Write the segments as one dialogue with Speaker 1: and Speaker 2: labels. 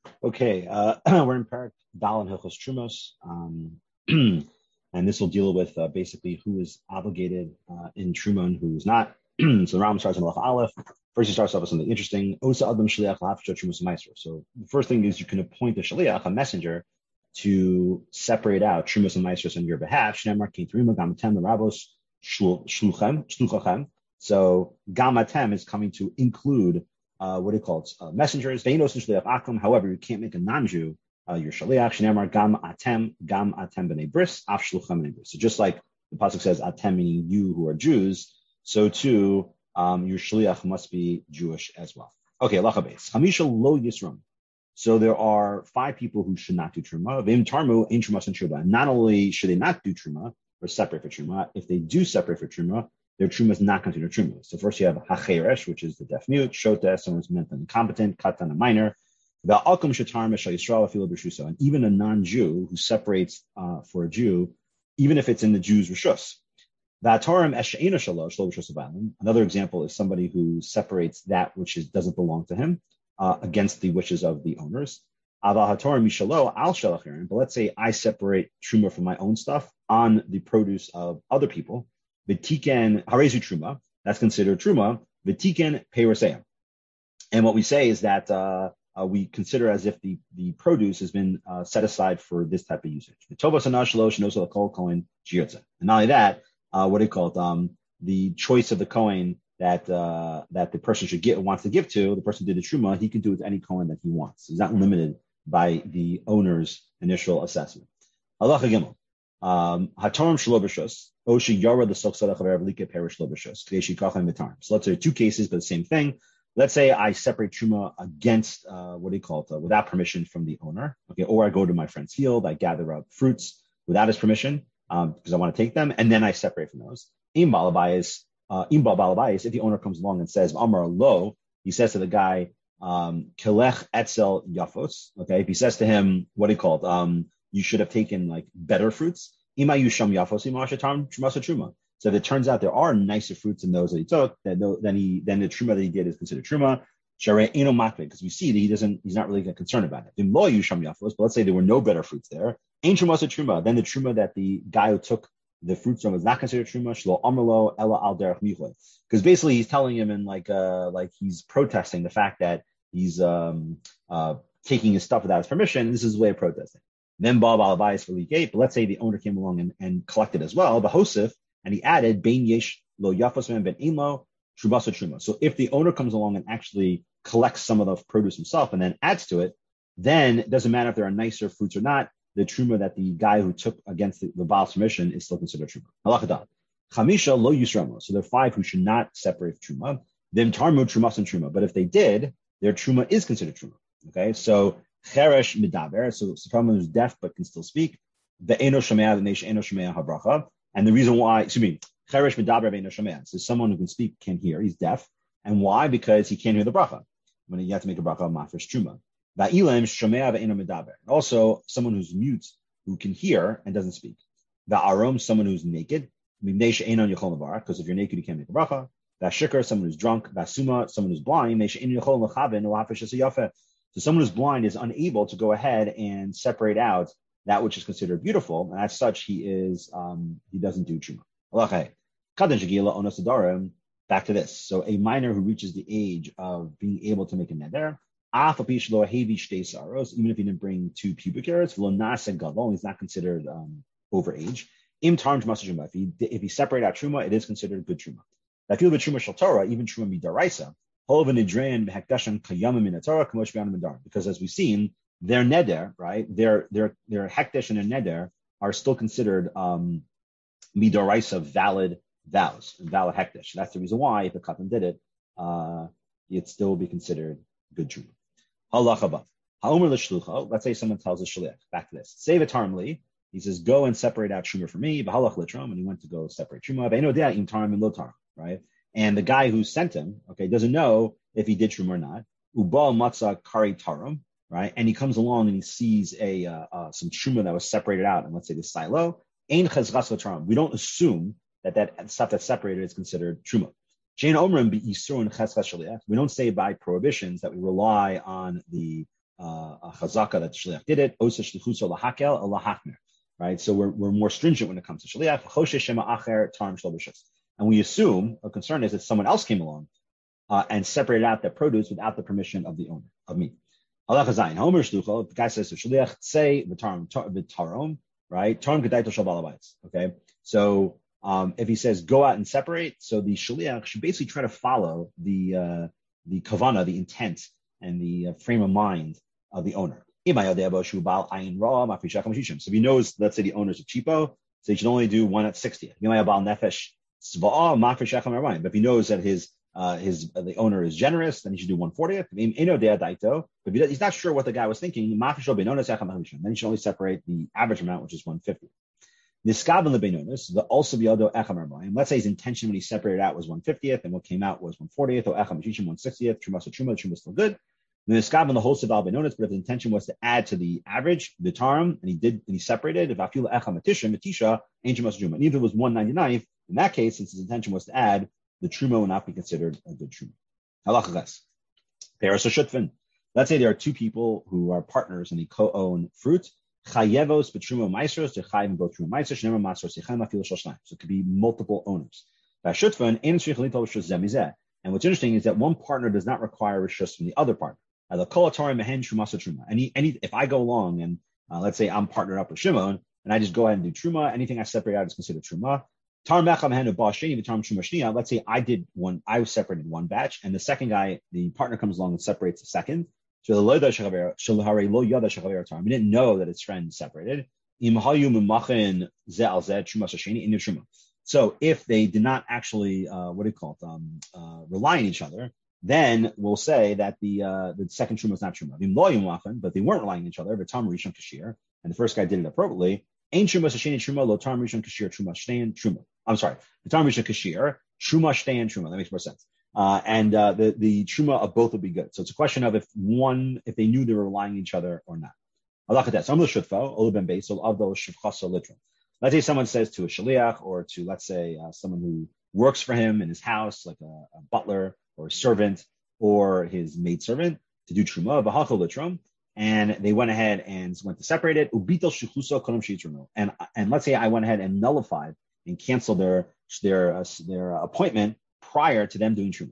Speaker 1: Okay, we're in Parak Dal and Hilchos Trumos, and this will deal with basically who is obligated in Truma and who is not. So the Ram starts in Malach Aleph. First, he starts off with something interesting. Osa Adam Shliach L'Hafsho Trumos Meiser. So the first thing is you can appoint a Shliach, a messenger, to separate out Trumos and Meisers on your behalf. Shnemar King Truma Gamatem the Rabos Shluchachem. So Gamatem is coming to include what do you call it? Messengers. However, you can't make a non-Jew your shaliach. Shnei gam atem b'nei bris, af shlucham b'nei bris. So just like the pasuk says, atem meaning you who are Jews, so too your shaliach must be Jewish as well. Okay, lacha beis. Hamisha lo yisram. So there are 5 people who should not do truma. V'im tarmu ein trumas and truma. Not only should they not do truma or separate for truma, if they do separate for truma, their truma is not considered truma. So first you have hacheresh, which is the deaf mute, shota, someone who's mentally incompetent, katan, a minor. And even a non-Jew who separates for a Jew, even if it's in the Jew's rishus. Another example is somebody who separates that which doesn't belong to him against the wishes of the owners. But let's say I separate truma from my own stuff on the produce of other people. V'tiken harezu truma, that's considered truma. V'tiken peiroseim. And what we say is that we consider as if the produce has been set aside for this type of usage. And not only that, what do you call it? The choice of the coin that the person should get wants to give to the person who did the truma, he can do with any coin that he wants. He's not limited by the owner's initial assessment. Halacha Gimel. Hatarim shelo b'shus, o sheyara l'soch sadach have'er v'like perish lo b'shus. K'dei sheyikachem v'tarim. So let's say 2 cases, but the same thing. Let's say I separate truma against without permission from the owner. Okay, or I go to my friend's field, I gather up fruits without his permission because I want to take them, and then I separate from those. Im balabayis, if the owner comes along and says Amar lo, he says to the guy, Kelech etzel yafos. Okay, if he says to him, you should have taken like better fruits. Ima yusham yafos ima shatam trumasa truma. So if it turns out there are nicer fruits than those that he took, then the truma that he did is considered truma. Because we see that he's not really concerned about it. But let's say there were no better fruits there. Ain trumasa truma. Then the truma that the guy who took the fruits from is not considered truma. Shlo amrlo ela al derech michla. Because basically he's telling him in like he's protesting the fact that he's taking his stuff without his permission. This is his way of protesting. Then Baal Balabayis for Gate, but let's say the owner came along and collected as well, the Hosef, and he added Bein Yesh Lo Yafosman Ben Imo Trubasa Truma. So if the owner comes along and actually collects some of the produce himself and then adds to it, then it doesn't matter if there are nicer fruits or not. The truma that the guy who took against the Baal's permission is still considered truma. Halachadat. Chamisha Lo Yisramo. So there are 5 who should not separate truma. Then Tarmu Trumas and truma. But if they did, their truma is considered truma. Okay, so Cheresh Midaber, so someone who's deaf but can still speak. The Eno Shemea, the Nation Eno Shemea Habracha. And the reason why, Cheresh Midaber Eno Shemea. So someone who can speak can't hear, he's deaf. And why? Because he can't hear the bracha. When you have to make a bracha mafresh truma. Va'ilem Shemea ve'eno Midaber. Also, someone who's mute who can hear and doesn't speak. Va'arom, someone who's naked. Because if you're naked, you can't make a bracha. Va'shikar, someone who's drunk. Va'suma, someone who's blind. So someone who's blind is unable to go ahead and separate out that which is considered beautiful, and as such, he doesn't do truma. Back to this. So a minor who reaches the age of being able to make a neder, even if he didn't bring 2 pubic hairs, he's not considered overage. If he separated out truma, it is considered good truma. Even truma midaraisa. Because as we've seen, their neder, right? Their hekdesh and their neder are still considered midoraisa valid vows, valid hekdesh. That's the reason why if a katan did it, it'd still be considered good truma. Halacha ha'omer l'shlucha. Let's say someone tells a shliach. Back to this. Save a tarmli. He says, go and separate out truma for me. V'halach l'tram, and he went to go separate truma. Ve'eno dea im tarim and lo tarim, right? And the guy who sent him, okay, doesn't know if he did truma or not. Ubal matzah kari tarum, right? And he comes along and he sees some truma that was separated out, and let's say the silo. Ein chazgas tarum. We don't assume that stuff that's separated is considered truma. Shein omrim be isur and chazgas shaliach. We don't say by prohibitions that we rely on the a chazaka that the shliach did it. Osa shlichuso lahakel lahachmer. Right. So we're more stringent when it comes to shliach. Choshe shema acher tarim shlo b'shus. And we assume a concern is that someone else came along and separated out their produce without the permission of the owner of me. Allah Chazayin Homer shlucho. The guy says to shliach say v'tarom. Right. Tarim kedaito shel balabayis. Okay. So if he says go out and separate, so the shliach should basically try to follow the kavana, the intent, and the frame of mind of the owner. So if he knows, let's say the owner's a cheapo, so he should only do one at 60th. But if he knows that the owner is generous, then he should do 1/40th. But if he's not sure what the guy was thinking, then he should only separate the average amount, which is 150. Let's say his intention when he separated out was 1/50th, and what came out was 1/40th, or 1/60th. Truma is still good. Then the whole Sabal Benonis, but if the intention was to add to the average, the Tarim, and he separated, if Afila Echa Matisha, Ain't Trumas Truma. And even if it was 1/99th, in that case, since his intention was to add, the Truma will not be considered a good Truma. Halachagas. Peres or Shutfin. Let's say there are two people who are partners and they co-own fruit. Chayevos betruma maestros, they're chayiv both truma maestros, never maestros yechem afil shoshnayim. So it could be multiple owners. And what's interesting is that one partner does not require rishus from the other partner. If I go along and let's say I'm partnered up with Shimon and I just go ahead and do truma, anything I separate out is considered truma. Let's say I separated one batch, and the second guy, the partner comes along and separates the second. So he didn't know that his friend separated. So if they did not actually, rely on each other, then we'll say that the second truma is not truma. But they weren't relying on each other. And the first guy did it appropriately. I'm sorry. The Tam Rishon Kashir, Truma Shtein Truma. That makes more sense. The Truma of both would be good. So it's a question of if they knew they were relying on each other or not. Let's say someone says to a shaliach or to, let's say, someone who works for him in his house, like a butler or a servant or his maidservant, to do Truma, Bahachal Litrum. And they went ahead and went to separate it. And let's say I went ahead and nullified and canceled their appointment prior to them doing truma.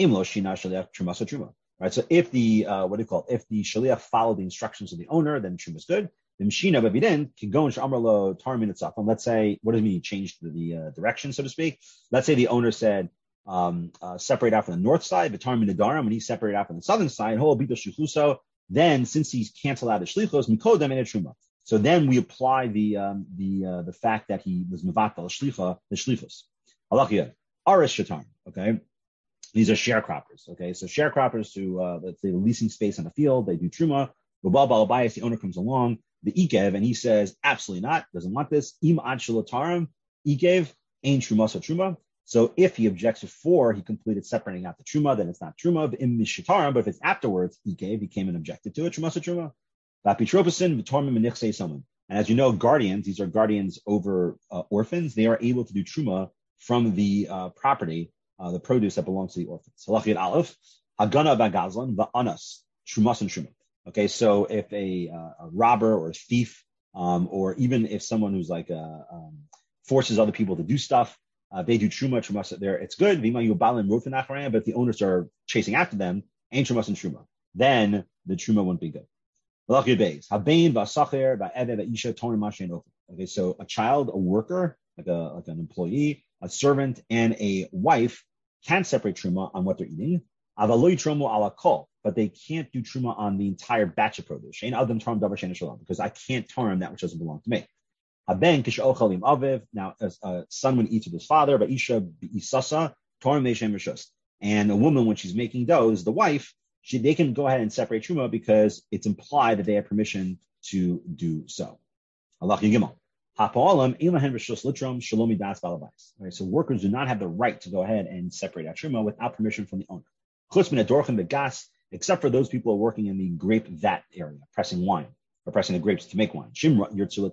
Speaker 1: Right. So if the if the shaliach followed the instructions of the owner, then truma is good. The mishina, but if he didn't, can go into amrlo tarmin itself. And let's say, what does it mean? He changed the direction, so to speak. Let's say the owner said separate out from the north side, but tarmin nadarim, when he separated out from the southern side, then since he's canceled out the shlichos, mikodem in a truma. So then we apply the fact that he was mevatel the shlichos. Halachia aris shatar. Okay, these are sharecroppers. Okay, so sharecroppers who let's say leasing space on the field, they do truma. Babal balabayas, the owner comes along, the ikev, and he says absolutely not, doesn't want this. Im ad shalotarim ikev ain truma so truma. So if he objects before he completed separating out the truma, then it's not truma. But if it's afterwards, he came and objected to it. Truma truma. And as you know, guardians, these are guardians over orphans. They are able to do truma from the property, the produce that belongs to the orphans. Halachiyat aleph, hagana bagazlan va'anas trumas and truma. Okay, so if a robber or a thief, or even if someone who's like forces other people to do stuff. They do truma there. It's good. But if the owners are chasing after them, ain't trumas and truma. Then the truma won't be good. Okay, so a child, a worker, like an employee, a servant, and a wife can separate truma on what they're eating. But they can't do truma on the entire batch of produce. Because I can't tarm that which doesn't belong to me. Now, a son when he eats with his father, but isha isasa torm. And a woman when she's making dough is the wife. They can go ahead and separate truma because it's implied that they have permission to do so. Right, so workers do not have the right to go ahead and separate out truma without permission from the owner. Except for those people who are working in the grape vat area, pressing wine. Or pressing the grapes to make wine. Because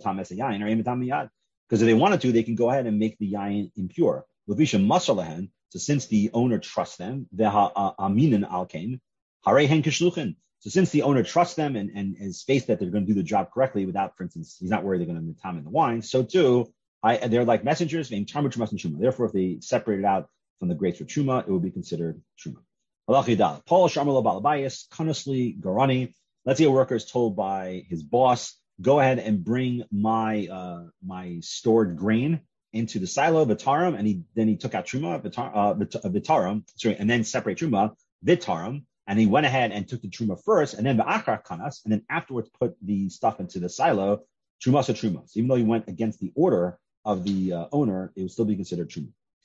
Speaker 1: if they wanted to, they can go ahead and make the yayin impure. So since the owner trusts them, So since the owner trusts them and is faith that they're going to do the job correctly without, for instance, he's not worried they're going to contaminate the wine, so too, they're like messengers, therefore if they separate it out from the grapes for truma, it will be considered truma. Paul Sharmalo Balabayas, Kanasli Garani. Let's say a worker is told by his boss, go ahead and bring my stored grain into the silo, Vitarum, and then he took out truma, Vitarum, and then separate truma, Vitarum, and he went ahead and took the truma first, and then the Akar Kanas, and then afterwards put the stuff into the silo, truma. So even though he went against the order of the owner, it would still be considered truma.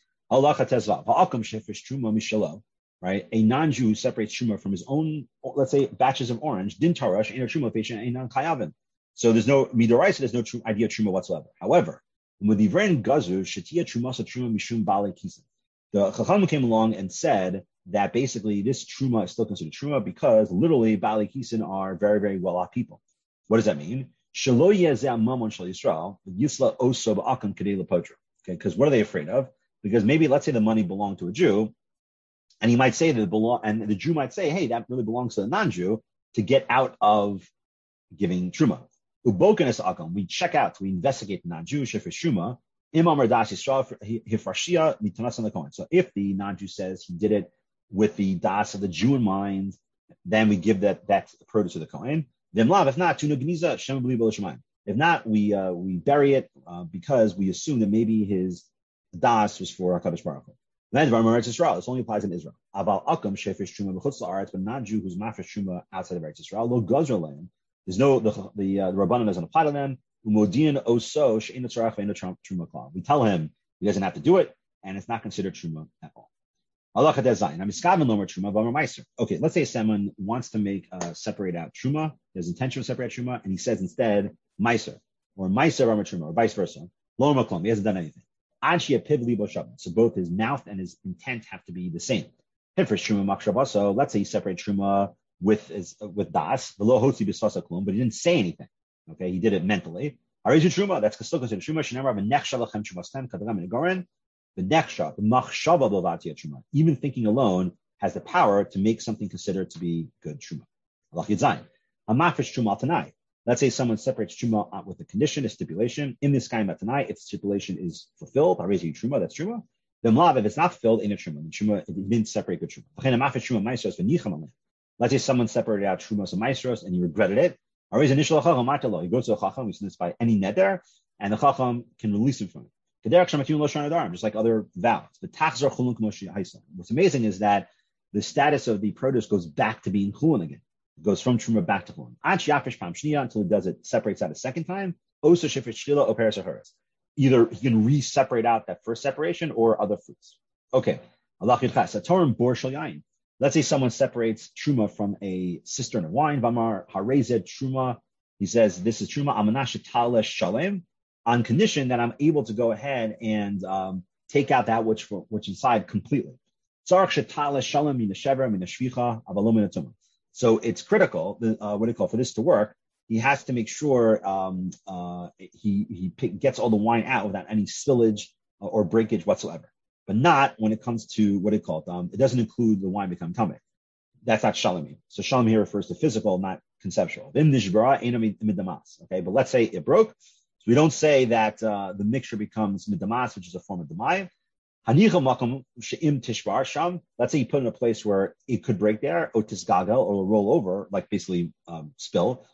Speaker 1: Right? A non-Jew separates truma from his own, let's say, batches of orange. Din tarash, ain't a truma patient, ain't non kayavin. So there's no midoraisa, there's no idea of truma whatsoever. However, with the Vren Gazu, Shatia Trumasa Truma Mishum Bale Kisan. The Chacham came along and said that basically this truma is still considered truma because literally Bale Kisan are very, very well-off people. What does that mean? Shelo Yezeh Mamon Shel Yisrael, Yisla Oso Ba'akan Kadei Lepotra. Okay, because what are they afraid of? Because maybe let's say the money belonged to a Jew, and he might say that and the Jew might say, hey, that really belongs to the non-Jew to get out of giving truma. Ubokenes akam, we check out, we investigate the non-Jew, shefish truma, imam radas Yisrael hifrashia nitanas on the coin. So if the non-Jew says he did it with the das of the Jew in mind, then we give that produce to the coin. Then lav, if not, tuna gniza shem b'li shemayim. If not, we bury it because we assume that maybe his das was for HaKadosh Baruch Hu. Then Eretz Israel, this only applies in Israel. Aval akam shefish truma b'chutz la'aretz, but non-Jew who's mafresh truma outside of Eretz Israel, lo gazra land. There's no the Rabbanan doesn't apply to them. Umodian oso she'ena tzarach ve'ena truma klal. We tell him he doesn't have to do it, and it's not considered truma at all. Allah chadezayin. Amiskaven lomer truma v'amar meiser. Okay, let's say someone wants to make separate out truma. There's intention to separate truma, and he says instead meiser or meiser v'amar truma or vice versa. Lomer klal. He hasn't done anything. So both his mouth and his intent have to be the same. So let's say he separates truma with das, the lo hotzi b'svasa klum, but he didn't say anything. Okay, he did it mentally. Arizu truma, that's still considered truma. Shenamar v'nechsha lachem trumastem kadagam negoren. The nechsha, the machshava b'lavatia truma. Even thinking alone has the power to make something considered to be good truma. Allah yitzayin. A mafresh truma tanai. Let's say someone separates truma with a condition, a stipulation. In this guy matanai, if the stipulation is fulfilled, arizu truma, that's truma. Then lav, if it's not fulfilled, in a truma. The truma, it didn't separate good truma. Let's say someone separated out trumos and maestros and he regretted it. He goes to the chacham, we see this by any neder, and the chacham can release him from it. Just like other vows. What's amazing is that the status of the produce goes back to being chulun again. It goes from truma back to chulun. Until it does it, separates out a second time. Either he can re-separate out that first separation or other fruits. Okay. Let's say someone separates truma from a cistern of wine. Vamar harezet truma. He says, this is truma. Amanashatala shalem. On condition that I'm able to go ahead and take out that which inside completely. So it's critical, for this to work, he has to make sure he gets all the wine out without any spillage or breakage whatsoever. But not when it comes to it doesn't include the wine becoming tameh. That's not shalom. So shalom here refers to physical, not conceptual. Okay, but let's say it broke. So we don't say that the mixture becomes midamas, which is a form of demai. Let's say you put it in a place where it could break there, or tisgagel, or roll over, like basically spill.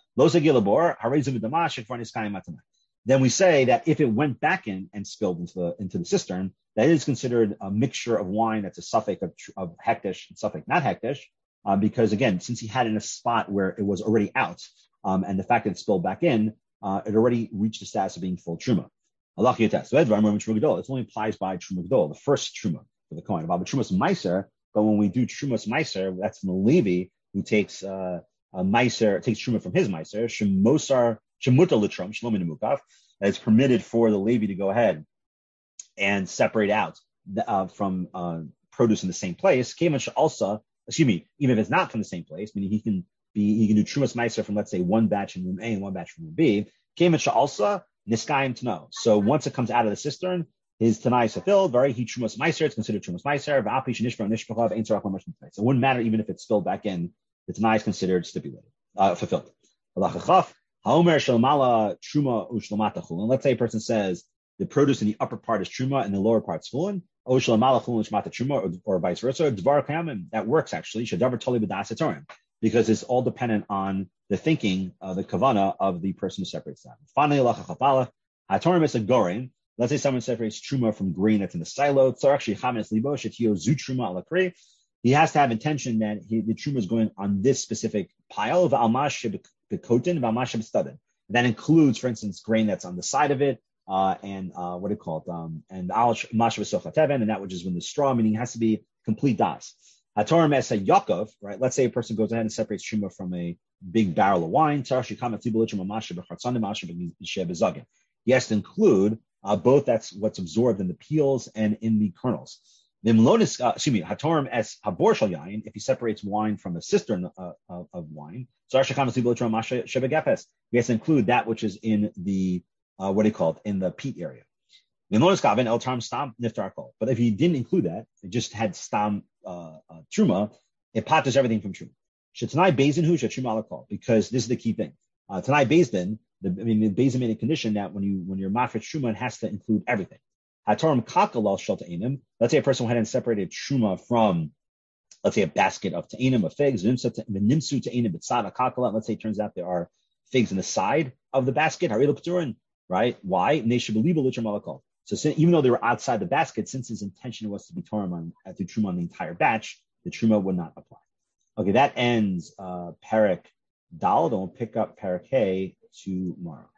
Speaker 1: Then we say that if it went back in and spilled into the cistern, that is considered a mixture of wine that's a suffix of hektish and suffix not hektish, because again, since he had it in a spot where it was already out, and the fact that it spilled back in, it already reached the status of being full truma. So this only applies by truma gadol, the first truma for the coin. About trumas meiser, but when we do trumas meiser, that's from the Levi who takes a meiser, takes truma from his meiser. Shemosar shemuta l'trum shlomin mukaf. That it's permitted for the Levi to go ahead and separate out from produce in the same place. Even if it's not from the same place, meaning he can do trumas meiser from, let's say, one batch in room A and one batch from room B. Also niskayim to know. So once it comes out of the cistern, his tanai is fulfilled. Very he trumas meiser. It's considered trumas meiser. So it wouldn't matter even if it's spilled back in the Tanai is considered stipulated, fulfilled. Haomer Shalmala Truma Ushlamata Chulin. Let's say a person says the produce in the upper part is Truma and the lower part is Chulin, or vice versa. Dvar Kamim, that works actually. Shadavar Toli B'das Etorim, because it's all dependent on the thinking, the kavana of the person who separates them. Finally, Hatorim is a gorin. Let's say someone separates truma from grain that's in the silo. So actually, chametz libo shetio zu truma alakri. He has to have intention that the truma is going on this specific pile of almash bekotin of almash bestadin. That includes, for instance, grain that's on the side of it, and what do you call it? And almash besochateven, and that which is in the straw. Meaning, it has to be complete das. Hatorim es a Yaakov, right? Let's say a person goes ahead and separates truma from a big barrel of wine. He has to include both that's what's absorbed in the peels and in the kernels. Hatorim es habor shel yain, if he separates wine from a cistern of wine. He has to include that which is in the in the peat area. But if he didn't include that, it just had stam truma, it patters everything from truma. Shetanai Bezin hu truma alakol, because this is the key thing. Tanai Bezin, the Bezin made a condition that when you're mafresh truma, it has to include everything. Hatorim kakalal shel ta'enim. Let's say a person went ahead and separated truma from, let's say, a basket of ta'enim of figs. Nimsu ta'enim b'tzad kakala. Let's say it turns out there are figs in the side of the basket. Harilu p'turin, right? Why? So even though they were outside the basket, since his intention was to be Torah through Truma on the entire batch, the Truma would not apply. Okay, that ends Parak Dal. Then we'll pick up Parak Hay tomorrow.